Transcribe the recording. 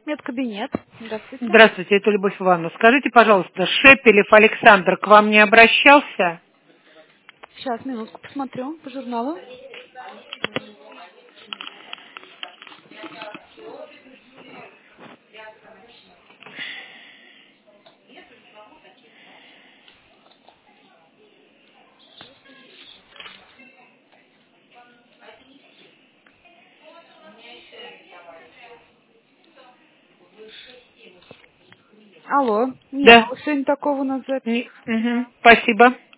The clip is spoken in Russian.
Медкабинет. Здравствуйте. Здравствуйте, это Любовь Ивановна. Скажите, пожалуйста, Шепелев Александр к вам не обращался? Сейчас, минутку, посмотрю по журналу. Алло. Нет, Да. сегодня такого у нас записи. Спасибо.